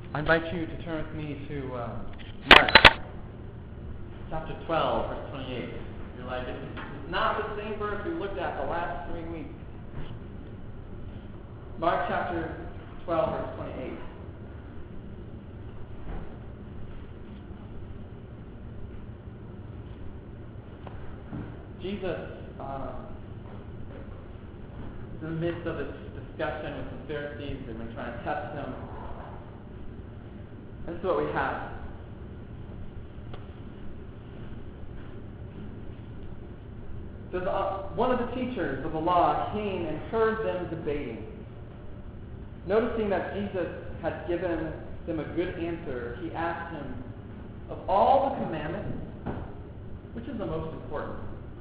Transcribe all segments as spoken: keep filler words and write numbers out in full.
I invite you to turn with me to uh, Mark chapter twelve, verse twenty-eight. You're like, it's, it's not the same verse we looked at the last three weeks. Mark chapter twelve, verse twenty-eight. Jesus uh, is in the midst of this discussion with the Pharisees. They've been trying to test him. This is what we have. It says, uh, one of the teachers of the law came and heard them debating. Noticing that Jesus had given them a good answer, he asked him, of all the commandments, which is the most important?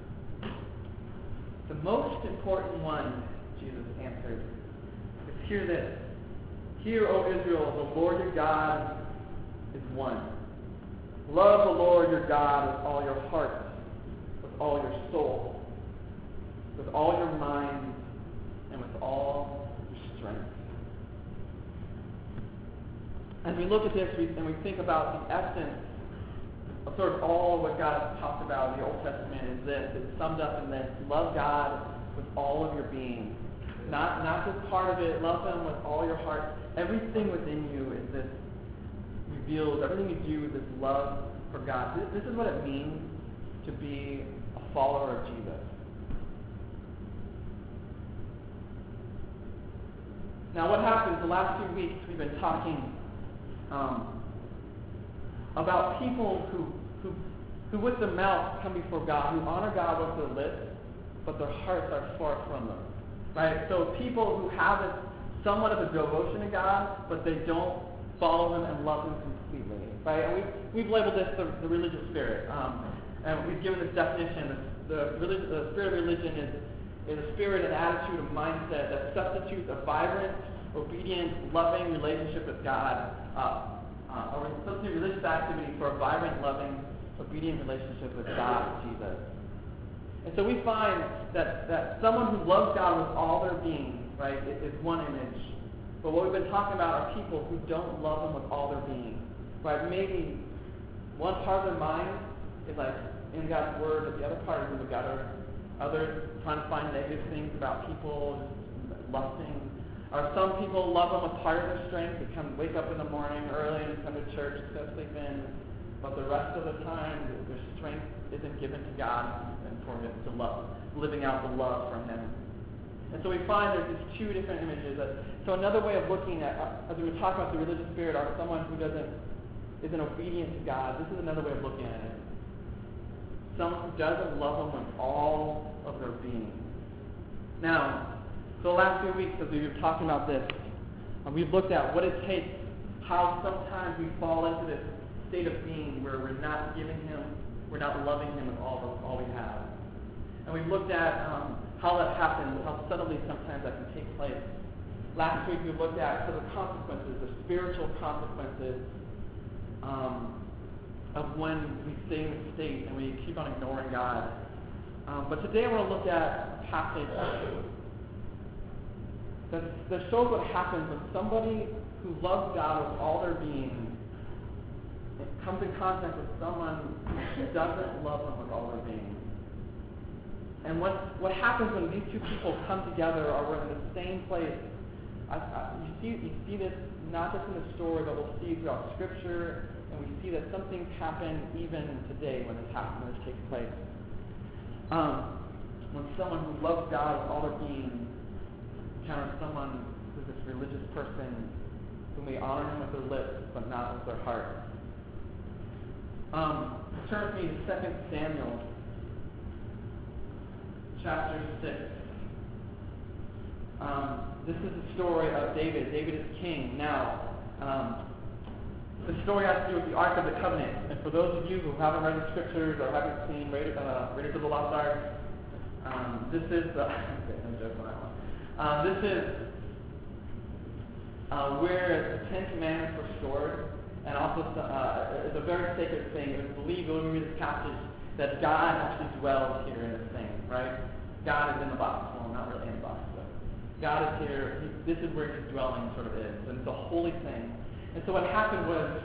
The most important one, Jesus answered, is hear this. Hear, O Israel, the Lord your God is one. Love the Lord your God with all your heart, with all your soul, with all your mind, and with all your strength. As we look at this we, and we think about the essence of sort of all what God has talked about in the Old Testament is this. It's summed up in this. Love God with all of your being. Not, not just part of it. Love Him with all your heart. Everything within you is this reveals, everything you do is this love for God. This, this is what it means to be a follower of Jesus. Now what happens the last few weeks we've been talking um, about people who, who, who with their mouth come before God, who honor God with their lips, but their hearts are far from them. Right? So people who have this somewhat of a devotion to God, but they don't follow Him and love Him completely. Right? And we've, we've labeled this the, the religious spirit. Um, and we've given this definition. The, the, relig- the spirit of religion is, is a spirit, an attitude, a mindset that substitutes a vibrant, obedient, loving relationship with God, uh, uh, or substitute religious activity for a vibrant, loving, obedient relationship with God, Jesus. And so we find that, that someone who loves God with all their being, right, is, is one image. But what we've been talking about are people who don't love Him with all their being. Right? Maybe one part of their mind is like in God's Word, but the other part is in the gutter. Others trying to find negative things about people, just lusting. Or some people love Him with part of their strength. They come wake up in the morning early and come to church, go sleep in. But the rest of the time, their strength isn't given to God and for Him to love, living out the love from Him. And so we find there's these two different images. So another way of looking at, as we were talking about the religious spirit, or someone who doesn't isn't obedient to God. This is another way of looking at it. Someone who doesn't love Him with all of their being. Now, for the last few weeks, as we've been talking about this, uh, we've looked at what it takes, how sometimes we fall into this state of being where we're not giving Him, we're not loving Him with all of, all we have. And we've looked at um, how that happens, how subtly sometimes that can take place. Last week we looked at sort of consequences, the spiritual consequences um, of when we stay in this state and we keep on ignoring God. Um, but today I want to look at a passage that, that shows what happens when somebody who loves God with all their being comes in contact with someone who doesn't love Him with all their being. And what what happens when these two people come together or we're in the same place? I, I, you see you see this not just in the story, but we'll see throughout Scripture, and we see that something's happened even today when this happens, when this takes place. Um, when someone who loves God with all their being encounters someone who's this religious person who may honor Him with their lips, but not with their heart. Um, turn with me to Second Samuel, chapter six. Um, this is the story of David. David is king. Now, um, the story has to do with the Ark of the Covenant. And for those of you who haven't read the Scriptures or haven't seen Raiders, uh, Raiders of the Lost Ark, um, this is the no joke on that one. Um, this is uh, where the Ten Commandments were stored. And also, uh, it's a very sacred thing. It was believed when we read this passage that God actually dwells here in this thing, right? God is in the box. Well, not really in the box, but God is here. He, this is where His dwelling sort of is. And it's a holy thing. And so what happened was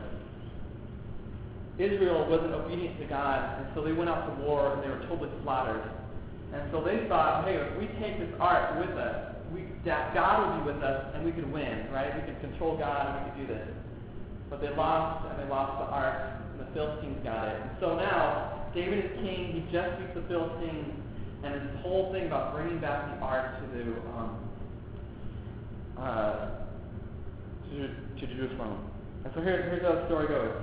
Israel wasn't obedient to God, and so they went out to war, and they were totally slaughtered. And so they thought, hey, if we take this ark with us, we, that God will be with us, and we could win, right? We could control God, and we could do this. But they lost, and they lost the ark, and the Philistines got it. And so now, David is king. He just beats the Philistines, and this whole thing about bringing back the ark to the um, uh, to, to Jerusalem. And so here, here's how the story goes.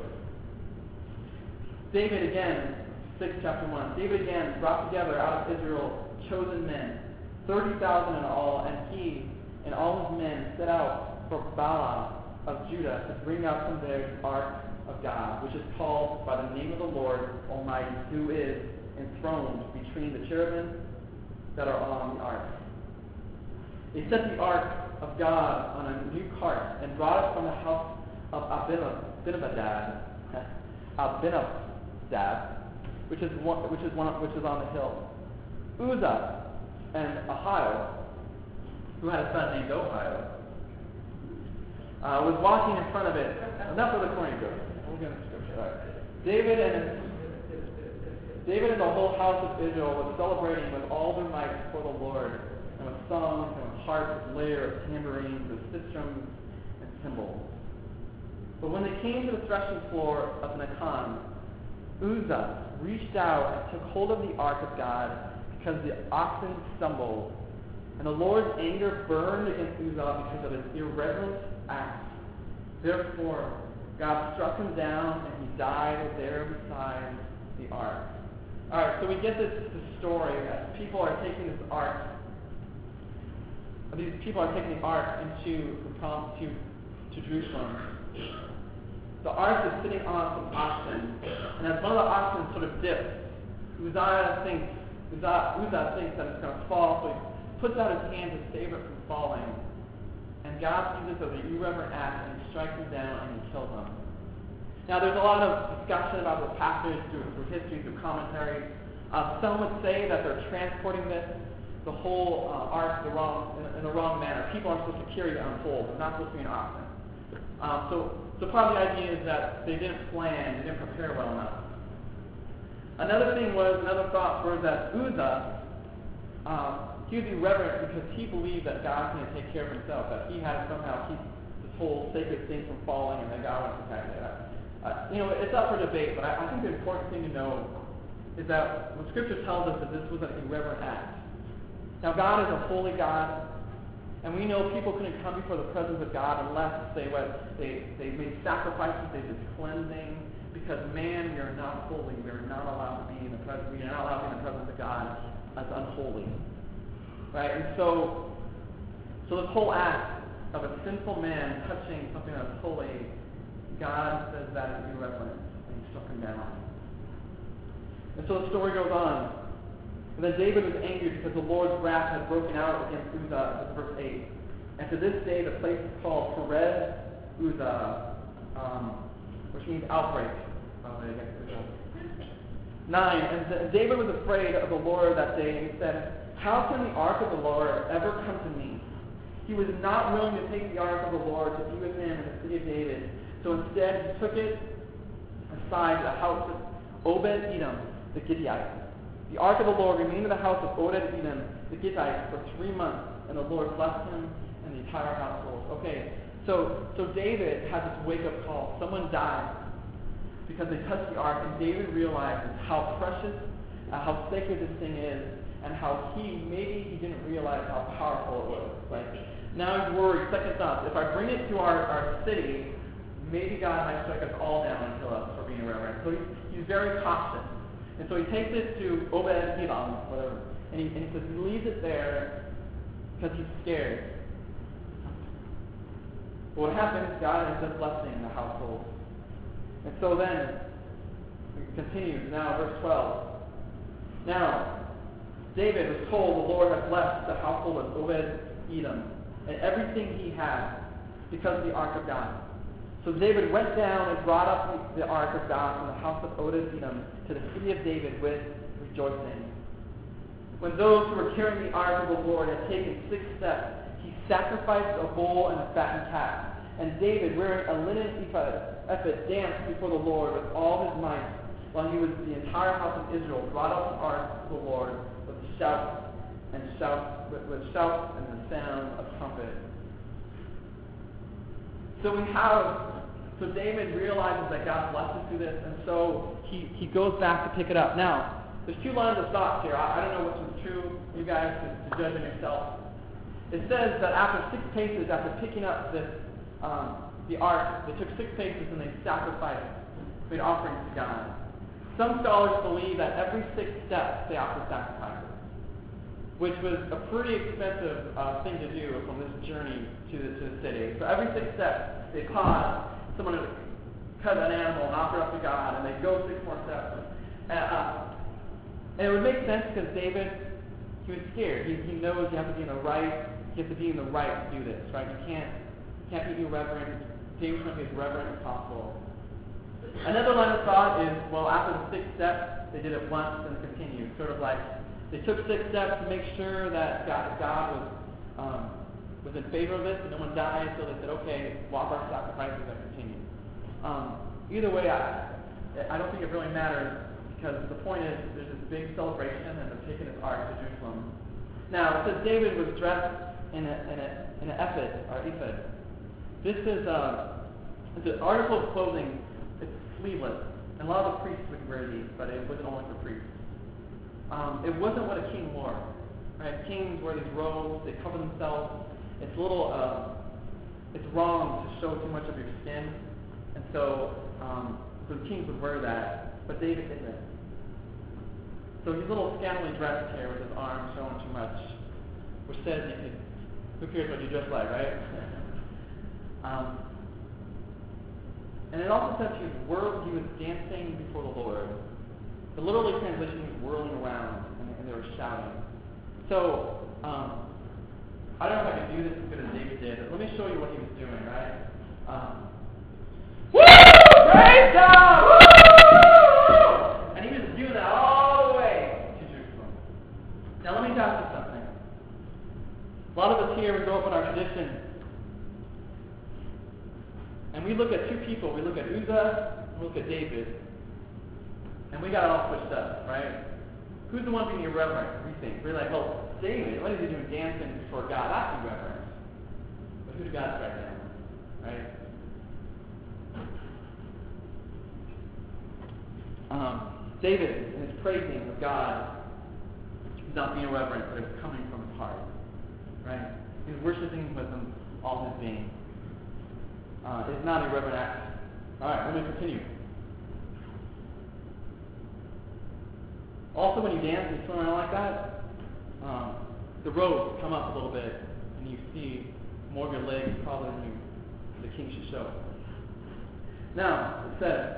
David again, six chapter one. David again brought together out of Israel chosen men, thirty thousand in all, and he and all his men set out for Baalah of Judah to bring out from there the ark of God, which is called by the name of the Lord Almighty, who is enthroned between the cherubim that are on the ark. They set the ark of God on a new cart and brought it from the house of Abinadab, Abinadab, which is one, which is one, which is on the hill. Uzzah and Ahio, who had a son named Ohio, uh, was walking in front of it. Enough of the corny jokes. We're going to scripture. All right. David and David and the whole house of Israel was celebrating with all their might before the Lord, and with songs and with harps, with lyres, tambourines, with sistrums and cymbals. But when they came to the threshing floor of Nacon, Uzzah reached out and took hold of the ark of God, because the oxen stumbled. And the Lord's anger burned against Uzzah because of his irreverent act. Therefore, God struck him down, and he died there beside the ark. All right, so we get this, this story that people are taking this ark. These people are taking the ark into the prom, to to Jerusalem. The ark is sitting on some oxen, and as one of the oxen sort of dips, Uzzah thinks Uzzah, Uzzah thinks that it's going to fall, so he puts out his hand to save it from falling. And God sees this as an irreverent act, and he strikes him down and he kills him. Now, there's a lot of discussion about this passage through, through history, through commentary. Uh, some would say that they're transporting this, the whole uh, ark, the wrong, in, a, in the wrong manner. People aren't supposed to carry it on poles. It's not supposed to be an oxen. Um, so, so part of the idea is that they didn't plan, they didn't prepare well enough. Another thing was, another thought was that Uzzah, um, he was irreverent because he believed that God was going to take care of himself, that he had to somehow keep this whole sacred thing from falling, and that God would protect it. Uh, you know, it's up for debate, but I, I think the important thing to know is that when Scripture tells us that this was an irreverent act. Now, God is a holy God, and we know people couldn't come before the presence of God unless they what they they made sacrifices, they did cleansing, because man, we are not holy. We are not allowed to be in the presence. We are not allowed to be in the presence of God as unholy, right? And so, so this whole act of a sinful man touching something that is holy, God says that is irreverent, and he struck him down. And so the story goes on. And then David was angry because the Lord's wrath had broken out against Uzzah, verse eight. And to this day, the place is called Perez Uzzah, um, which means outbreak. Nine. And David was afraid of the Lord that day, and he said, "How can the ark of the Lord ever come to me?" He was not willing to take the ark of the Lord to be with him in the city of David. So instead, he took it aside to the house of Obed-Edom, the Gittite. The ark of the Lord remained in the house of Obed-Edom, the Gittite, for three months, and the Lord blessed him and the entire household. Okay, so so David had this wake-up call. Someone died because they touched the ark, and David realizes how precious, uh, how sacred this thing is, and how he, maybe he didn't realize how powerful it was. Like, now he's worried, second thoughts, if I bring it to our, our city, maybe God might strike us all down and kill us for being irreverent. So he's, he's very cautious. And so he takes it to Obed-Edom, whatever, and he, and he says he leaves it there because he's scared. But what happens, God ends up blessing the household. And so then, it continues now, verse twelve. Now, David was told the Lord had blessed the household of Obed-Edom and everything he had because of the ark of God. So David went down and brought up the, the ark of God from the house of Obed-Edom to the city of David with rejoicing. When those who were carrying the ark of the Lord had taken six steps, he sacrificed a bull and a fattened calf. And David, wearing a linen ephod, ephod, danced before the Lord with all his might, while he was the entire house of Israel brought up the ark of the Lord with shouts and shouts, with, with shouts and the sound of trumpet. So we have, so David realizes that God blessed him through this, and so he, he goes back to pick it up. Now, there's two lines of thoughts here. I, I don't know which is true, you guys, to, to judge on yourself. It says that after six paces, after picking up this, um, the ark, they took six paces and they sacrificed, made offerings to God. Some scholars believe that every six steps they offered sacrifices, which was a pretty expensive uh, thing to do from this journey to the, to the city. So every six steps, they pause, someone would cut an animal and offer it up to God, and they'd go six more steps. And, uh, and it would make sense because David, he was scared. He, he knows you have to be in the right, you have to be in the right to do this, right? You can't, can't be irreverent. David trying to be as reverent as possible. Another line of thought is, well, after the six steps, they did it once and continued. Sort of like, they took six steps to make sure that God, God was um, was in favor of this and no one died, so they said, okay, we'll offer our sacrifices and continue. Um, either way, I, I don't think it really matters, because the point is, there's this big celebration and they're taking this ark to Jerusalem. Now, it says David was dressed in a, in a, in an ephod, or ephod. This is uh, it's an article of clothing. It's sleeveless, and a lot of the priests would wear these, but it wasn't only for priests. Um, it wasn't what a king wore. Right? Kings wear these robes; they cover themselves. It's a little, uh, it's wrong to show too much of your skin, and so um, so kings would wear that, but David didn't. So he's a little scantily dressed here with his arms showing too much, which says you could, who cares what you dress like, right? Um, and it also says he was, whirl, he was dancing before the Lord. The literally translation is whirling around, and, and they were shouting. So, um, I don't know if I can do this as good as David did, but let me show you what he was doing, right? Um, Woo! Praise God! Woo! And he was doing that all the way to Jerusalem. Now let me ask you something. A lot of us here, we grow up in our tradition, and we look at two people. We look at Uzzah, and we look at David, and we got it all switched up, right? Who's the one being irreverent, we think? We're like, well, David, what is he doing dancing before God? That's irreverent. But who did God strike down? Right? Um, David, in his praising of God, is not being irreverent, but it's coming from his heart. Right? He's worshiping with him all his being. Uh, it's not a irreverent act. Alright, let me continue. Also, when you dance and you swim around like that, um, the robes come up a little bit, and you see more of your legs probably than you, the king should show. Now, it says,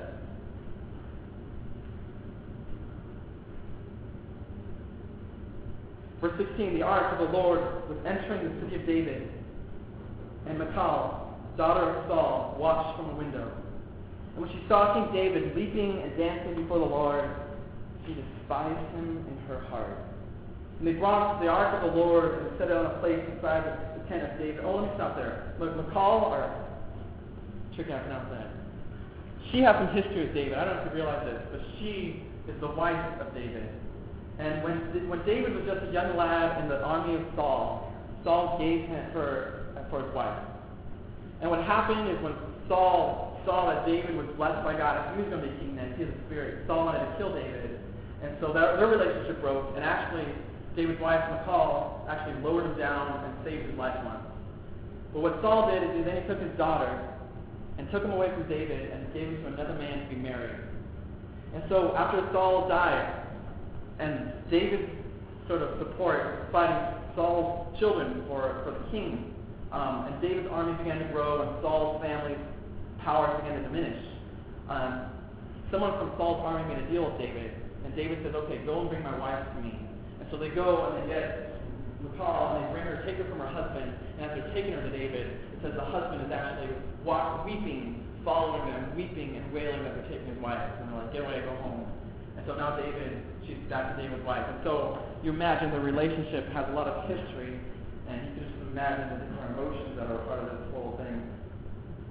verse sixteen, the ark of the Lord was entering the city of David, and Michal, daughter of Saul, watched from a window. And when she saw King David leaping and dancing before the Lord, she despised him in her heart. And they brought the ark of the Lord and set it on a place inside the, the tent of David. Oh, let me stop there. Look, Michal, or tricky how to pronounce that. She has some history with David. I don't know if you realize this, but she is the wife of David. And when when David was just a young lad in the army of Saul, Saul gave her for his wife. And what happened is when Saul saw that David was blessed by God, and he was going to be king then, he had a spirit, Saul wanted to kill David. And so their, their relationship broke, and actually, David's wife, Michal, actually lowered him down and saved his life once. But what Saul did is then he took his daughter and took him away from David and gave him to another man to be married. And so after Saul died, and David's sort of support fighting Saul's children for, for the king, um, and David's army began to grow, and Saul's family's power began to diminish. Um, someone from Saul's army made a deal with David, and David says, okay, go and bring my wife to me. And so they go and they get Michal, and they bring her, take her from her husband, and as they're taking her to David, it says the husband is actually walk, weeping, following them, weeping and wailing that they're taking his wife. And they're like, get away, go home. And so now David, she's back to David's wife. And so you imagine the relationship has a lot of history, and you can just imagine the different emotions that are part of this whole thing.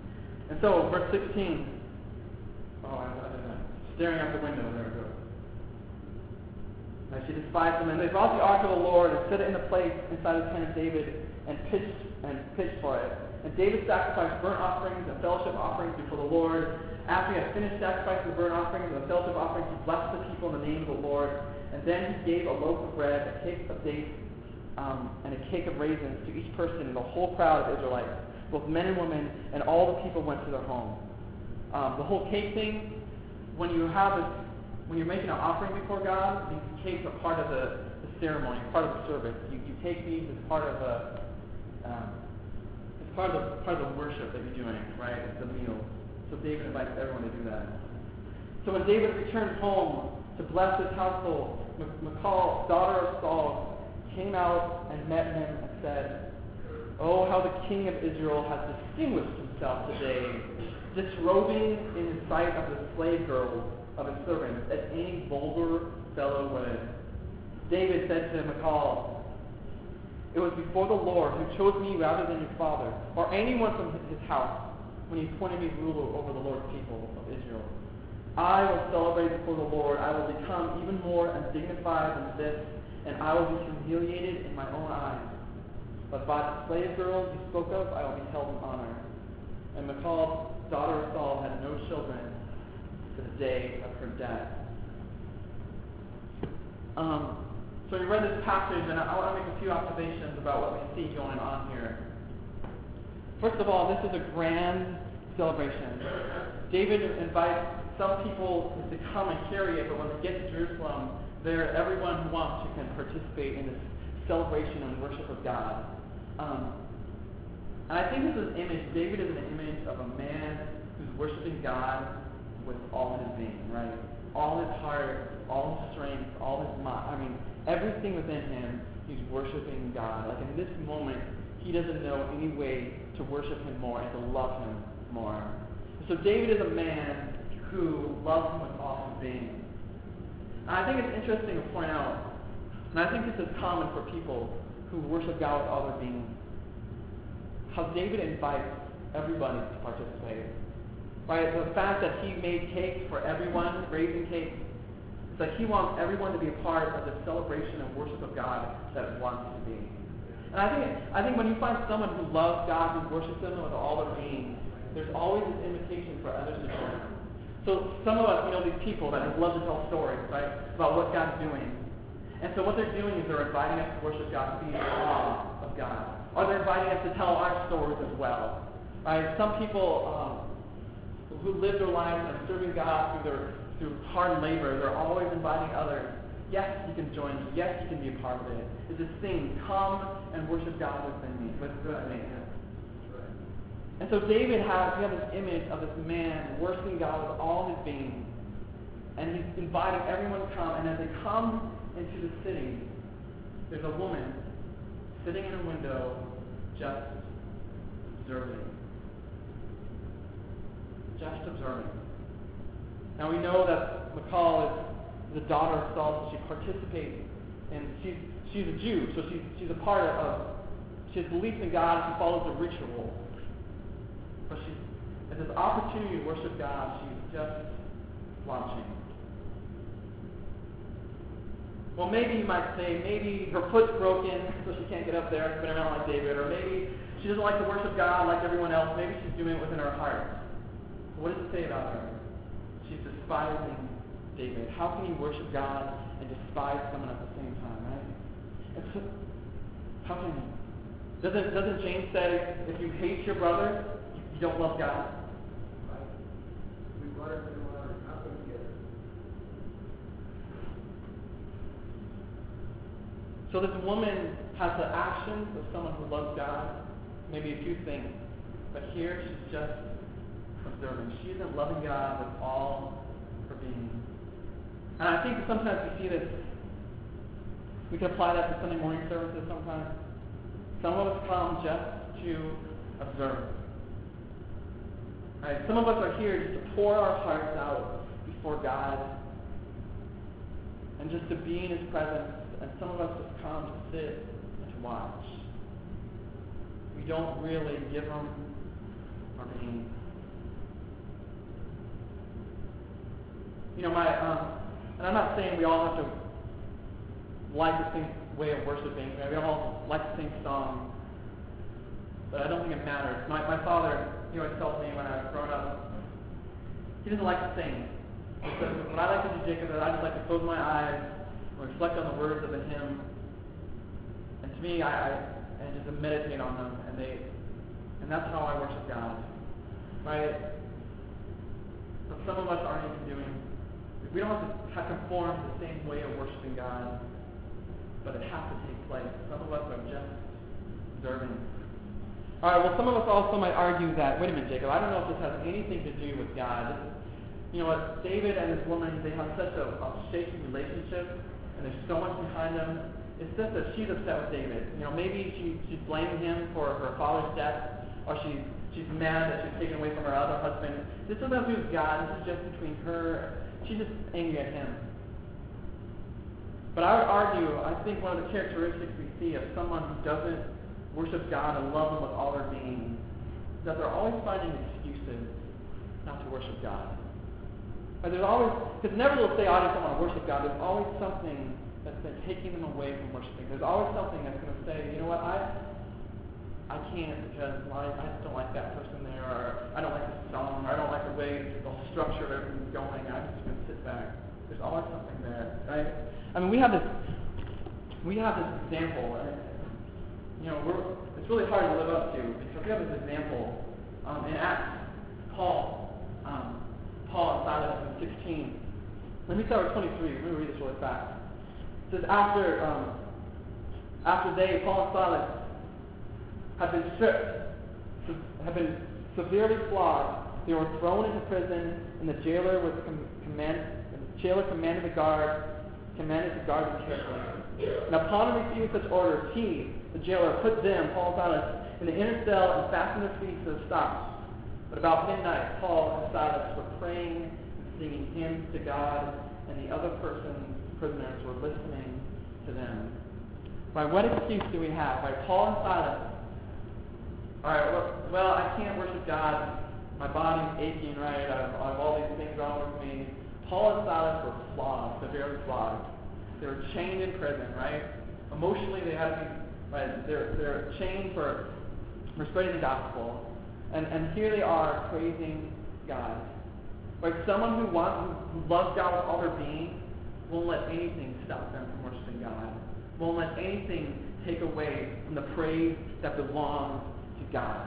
And so, verse sixteen. Oh, I, I, I, staring out the window. There it goes. Right, she despised them, and they brought the ark of the Lord and set it in the place inside the tent of David, and pitched and pitched for it. And David sacrificed burnt offerings and fellowship offerings before the Lord. After he had finished sacrificing the burnt offerings and the fellowship offerings, he blessed the people in the name of the Lord. And then he gave a loaf of bread, a cake of dates, um, and a cake of raisins to each person in the whole crowd of Israelites, both men and women, and all the people went to their home. Um, the whole cake thing, when you have this, when you're making an offering before God, these cakes are part of the, the ceremony, part of the service. You, you take these as part of a, um, it's part of the part of the worship that you're doing, right? It's the meal. So David invites everyone to do that. So when David returned home to bless his household, Michal, daughter of Saul, came out and met him and said, "Oh, how the king of Israel has distinguished himself today, disrobing in the sight of the slave girls of his servants, as any vulgar fellow would." David said to Michal, "It was before the Lord who chose me rather than your father, or anyone from his house, when he appointed me ruler over the Lord's people of Israel. I will celebrate before the Lord. I will become even more undignified than this, and I will be humiliated in my own eyes. But by the slave girls you spoke of, I will be held in honor." And Michal, daughter of Saul, had no children to the day of her death. Um, so we read this passage, and I, I want to make a few observations about what we see going on here. First of all, this is a grand celebration. David invites some people to come and carry it, but when they get to Jerusalem, there everyone who wants to can participate in this celebration and worship of God. Um, and I think this is an image. David is an image of a man who's worshiping God with all his being, right? All his heart, all his strength, all his mind. I mean, everything within him, he's worshiping God. Like in this moment, he doesn't know any way to worship him more and to love him more. So David is a man who loves him with all his being. And I think it's interesting to point out, and I think this is common for people who worship God with all their being, how David invites everybody to participate. Right? The fact that he made cakes for everyone, raising cakes, it's like he wants everyone to be a part of the celebration and worship of God that it wants to be. And I think I think when you find someone who loves God, who worships Him with all their being, there's always this invitation for others to join them. So some of us, you know, these people that have loved to tell stories, right, about what God's doing. And so what they're doing is they're inviting us to worship God, to be in awe of God. Or they're inviting us to tell our stories as well. Right? Some people um, who live their lives and serving God through their through hard labor, they're always inviting others. Yes, you can join me. Yes, you can be a part of it. It's this thing, come and worship God within me. Within me. And so David has, we have this image of this man worshiping God with all his being. And he's inviting everyone to come. And as they come into the city, there's a woman sitting in a window just observing. Just observing. Now we know that Michal is the daughter of Saul, so she participates, and she's she's a Jew, so she's she's a part of, she has belief in God, and she follows the ritual. But she's, at this opportunity to worship God, she's just watching. Well, maybe you might say, maybe her foot's broken, so she can't get up there and spin around like David, or maybe she doesn't like to worship God like everyone else. Maybe she's doing it within her heart. What does it say about her? She's despising David. How can you worship God and despise someone at the same time, right? And so, how can you? Doesn't, doesn't James say, if you hate your brother, you don't love God? Right. We want to do our happen together. So this woman has the actions of someone who loves God, maybe a few things. But here she's just observing. She isn't loving God with all her being. And I think sometimes we see this, we can apply that to Sunday morning services sometimes. Some of us come just to observe. Right? Some of us are here just to pour our hearts out before God and just to be in His presence. And some of us just come to sit and to watch. We don't really give Him our being. You know, my, um, and I'm not saying we all have to like the same way of worshiping. We don't all like the same song. But I don't think it matters. My, my father, he always tells me when I was growing up, he doesn't like to sing. He says, what I like to do, Jacob, is I just like to close my eyes and reflect on the words of the hymn. And to me, I, I and just meditate on them, and they, and that's how I worship God, right? But some of us aren't even doing. We don't have to have conform to the same way of worshiping God, but it has to take place. Some of us are just observing. All right. Well, some of us also might argue that. Wait a minute, Jacob. I don't know if this has anything to do with God. This is, you know what? David and this woman, they have such a, a shaky relationship, and there's so much behind them. It's just that she's upset with David. You know, maybe she, she's blaming him for her father's death, or she's she's mad that she's taken away from her other husband. This doesn't have to do with God. This is just between her. She's just angry at him. But I would argue, I think one of the characteristics we see of someone who doesn't worship God and love Him with all their being is that they're always finding excuses not to worship God. But there's always, because never will say, I just don't want to worship God. There's always something that's been taking them away from worshiping. There's always something that's going to say, you know what, I I can't because well, I, I just don't like that person there, or I don't like this song, or I don't like the way the whole structure of everything's going. I'm just going to sit back. There's always something there, right? I mean, we have this, we have this example, and you know, we're, it's really hard to live up to because we have this example um, in Acts. Paul, um, Paul and Silas in sixteen. Let me start with twenty-three. Let me read this really fast. It says after, um, after they, Paul and Silas, had been stripped, had been severely flogged, they were thrown into prison, and the jailer was com- command, the jailer commanded the guard, commanded to guard them carefully. And upon receiving such orders, he, the jailer, put them, Paul and Silas, in the inner cell and fastened their feet to the stocks. But about midnight, Paul and Silas were praying and singing hymns to God, and the other persons, prisoners, were listening to them. Right, what excuse do we have? Right, Paul and Silas. All right, well, well, I can't worship God. My body's aching, right? I have, I have all these things wrong with me. Paul and Silas were flogged, severely flogged. They were chained in prison, right? Emotionally, they had to be, right? They're they're chained for for spreading the gospel, and and here they are praising God. Right? Someone who wants, who, who loves God with all their being, won't let anything stop them from worshiping God. Won't let anything take away from the praise that belongs to God.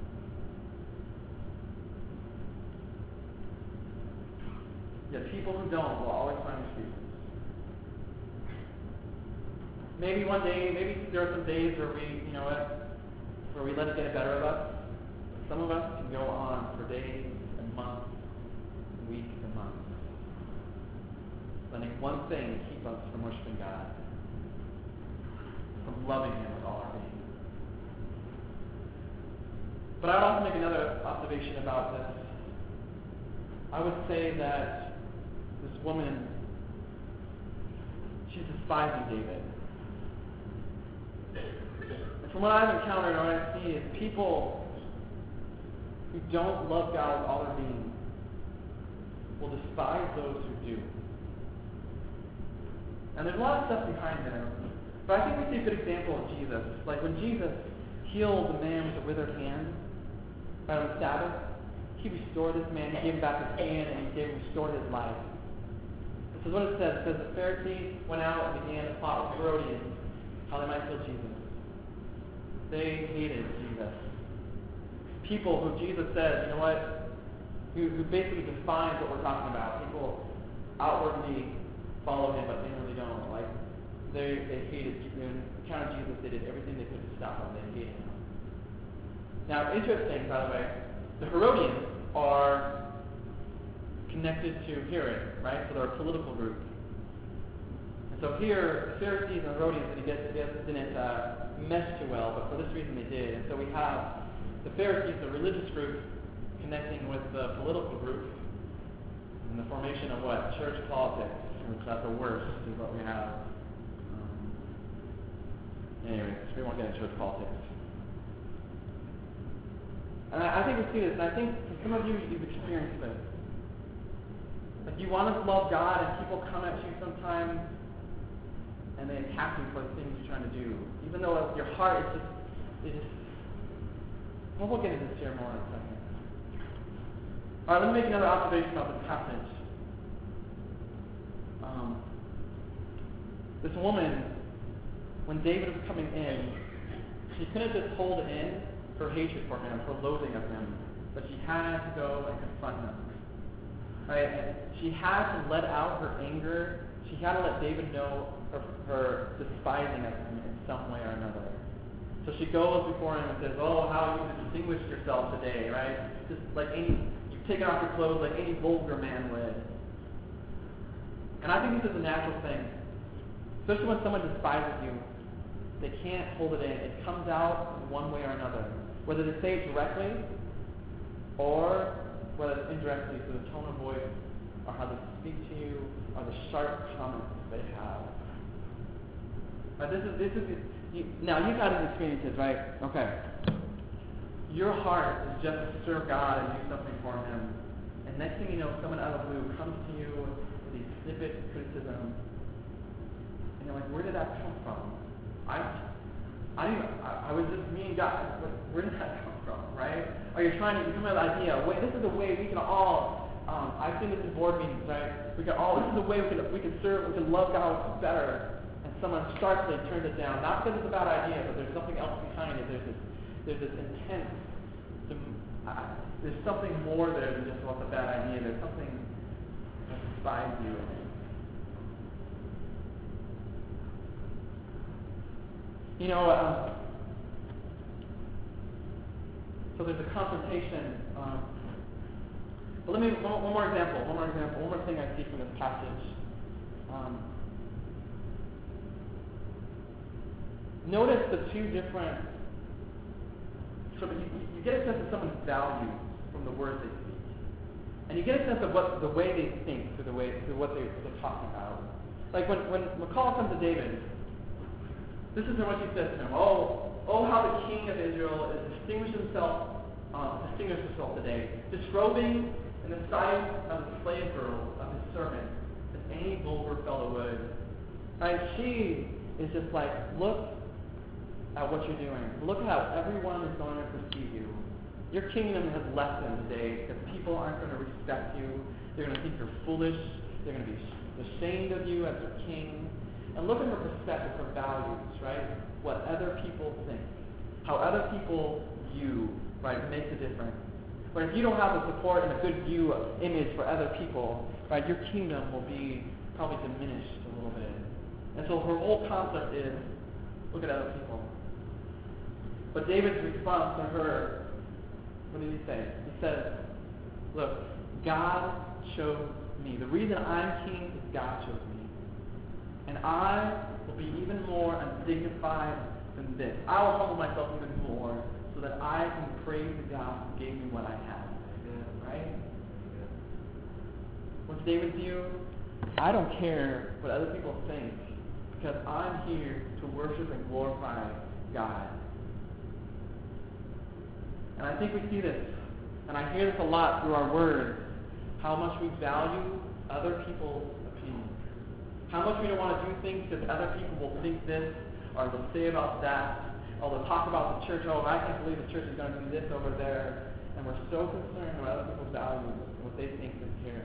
Yet people who don't will always find excuses. Maybe one day, maybe there are some days where we, you know what, where we let it get better of us. Some of us can go on for days and months, and weeks and months, letting one thing keep us from worshiping God, from loving Him with all our being. But I would also make another observation about this. I would say that this woman, she's despising David. And from what I've encountered and what I see is people who don't love God with all their being will despise those who do. And there's a lot of stuff behind there. But I think we see a good example of Jesus. Like when Jesus healed the man with the withered hand right on the Sabbath, He restored this man, He gave him back his hand, and He gave him restored his life. This is what it says. It says the Pharisees went out and began to plot with Herodians how they might kill Jesus. They hated Jesus. People who Jesus said, you know what, who, who basically defines what we're talking about. People outwardly follow Him, but they really don't. Like, they, they hated, they encountered Jesus, they did everything they could to stop Him. They hated Him. Now, interesting, by the way, the Herodians are connected to Herod, right? So they're a political group. And so here, the Pharisees and the Herodians didn't, didn't uh, mesh too well, but for this reason they did. And so we have the Pharisees, the religious group, connecting with the political group in the formation of what? Church politics, which at the worst is what we have. Um, anyway, we won't get into church politics. And I, I think we see this, and I think for some of you, you've experienced this. Like you want to love God, and people come at you sometimes, and they attack you for the things you're trying to do, even though your heart is just, it just. Well, we'll get into this here more in a second. All right, let me make another observation about this passage. Um, this woman, when David was coming in, she couldn't just hold in her hatred for him, her loathing of him, but she had to go and confront him. Right? And she had to let out her anger. She had to let David know her, her despising of him in some way or another. So she goes before him and says, "Oh, how you distinguished yourself today, right? Just like any, you've taken off your clothes like any vulgar man would." And I think this is a natural thing. Especially when someone despises you, they can't hold it in. It comes out in one way or another. Whether they say it directly, or whether it's indirectly through the tone of voice, or how they speak to you, or the sharp comments they have. Right, this is, this is, you, now you've had these experiences, right? Okay. Your heart is just to serve God and do something for Him. And next thing you know, someone out of the blue comes to you with these snippet criticisms. And you're like, where did that come from? I, I didn't, I, I was just me and God. Where did that come from, right? Or you're trying to, you come up with an idea. Wait, this is the way we can all, um, I've seen this in board meetings, right? We can all, this is the way we can, we can serve, we can love God better. And someone sharply turns it down. Not because it's a bad idea, but there's something else behind it. There's this, there's this intense, uh, there's something more there than just what's a bad idea. There's something that despises you. You know, um, so there's a confrontation. Um, but let me, one, one more example, one more example, one more thing I see from this passage. Um, notice the two different, so you, you get a sense of someone's value from the words they speak. And you get a sense of what the way they think through the way, through what they, they're talking about. Like when, when McCall comes to David, this is what she says to him. Oh, oh, how the king of Israel has distinguished himself, uh, distinguished himself today, disrobing in the sight of the slave girl of his servant, as any vulgar fellow would. Right? She is just like, look at what you're doing. Look at how everyone is going to perceive you. Your kingdom has lessened today because people aren't going to respect you. They're going to think you're foolish. They're going to be ashamed of you as their king. And look at her perspective, her values, right? What other people think. How other people view, right, makes a difference. But if you don't have the support and a good view image for other people, right, your kingdom will be probably diminished a little bit. And so her whole concept is, look at other people. But David's response to her, what did he say? He says, look, God chose me. The reason I'm king is God chose me. And I will be even more undignified than this. I will humble myself even more so that I can praise the God who gave me what I have. Right? What's David's view? I don't care what other people think because I'm here to worship and glorify God. And I think we see this, and I hear this a lot through our words, how much we value other people's opinions. How much we don't want to do things because other people will think this, or they'll say about that, or they'll talk about the church. Oh, I can't believe the church is going to do this over there. And we're so concerned about other people's values and what they think is here.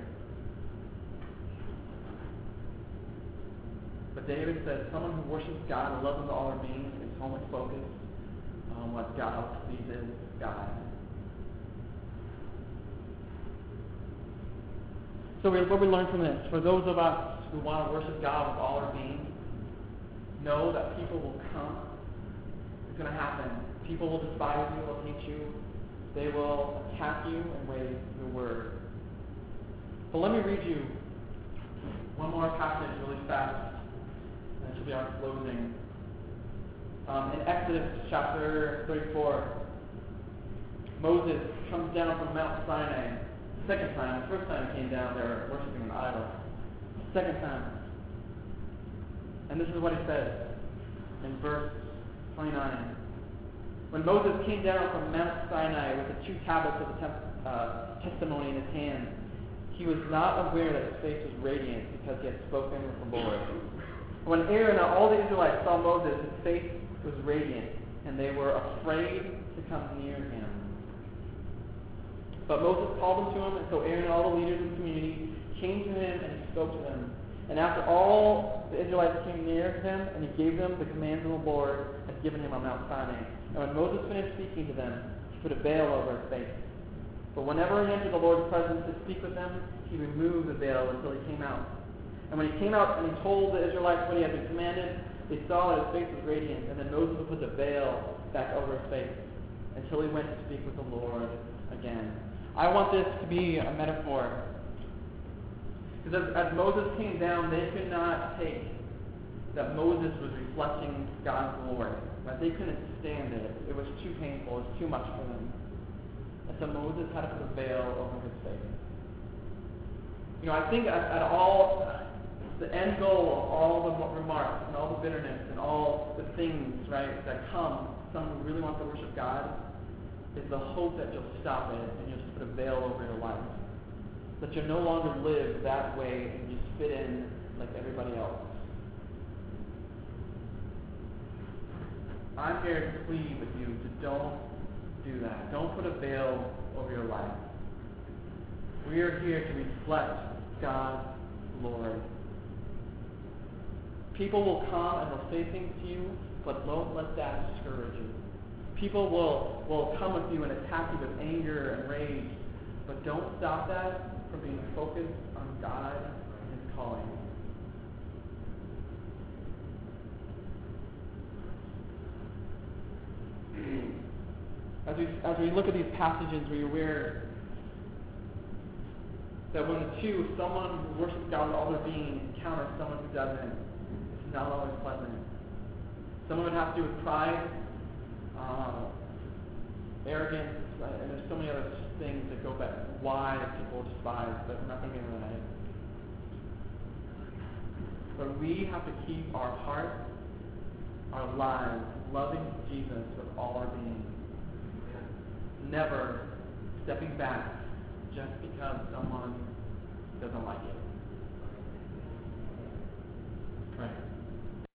But David says, someone who worships God and loves Him to all their being is only focused on what God pleases God. So we, what we learn from this, for those of us who want to worship God with all our being, know that people will come. It's going to happen. People will despise you, will hate you. They will attack you and weigh your word. But let me read you one more passage really fast, and this will be our closing. Um, in Exodus chapter thirty-four, Moses comes down from Mount Sinai. The second time, the first time he came down, they were worshiping an idol. Second time. And this is what he says in verse twenty-nine. When Moses came down from Mount Sinai with the two tablets of the temp- uh, testimony in his hand, he was not aware that his face was radiant because he had spoken with the Lord. When Aaron and all the Israelites saw Moses, his face was radiant, and they were afraid to come near him. But Moses called them to him, and so Aaron and all the leaders of the community came to him, and he spoke to them. And after all the Israelites came near him, and he gave them the commands of the Lord had given him on Mount Sinai. And when Moses finished speaking to them, he put a veil over his face. But whenever he entered the Lord's presence to speak with them, he removed the veil until he came out. And when he came out and he told the Israelites what he had been commanded, they saw that his face was radiant, and then Moses would put the veil back over his face until he went to speak with the Lord again. I want this to be a metaphor. Because as, as Moses came down, they could not take that Moses was reflecting God's glory. Right? They couldn't stand it. It was too painful. It was too much for them. And so Moses had to put a veil over his face. You know, I think at, at all, the end goal of all the remarks and all the bitterness and all the things, right, that come, someone who really wants to worship God, is the hope that you'll stop it and you'll just put a veil over your life. That you'll no longer live that way and just fit in like everybody else. I'm here to plead with you to don't do that. Don't put a veil over your life. We are here to reflect God's glory. People will come and they'll say things to you, but don't let that discourage you. People will, will come with you and attack you with anger and rage, but don't stop that from being focused on God and His calling. As we, as we look at these passages, we are aware that when the two, someone who worships God with all their being, encounters someone who doesn't, it's not always pleasant. Some of it has to do with pride, uh, arrogance, right? And there's so many other things that go back why people despise, but we're not going to get into that. But we have to keep our heart, our lives, loving Jesus with all our being. Never stepping back just because someone doesn't like it.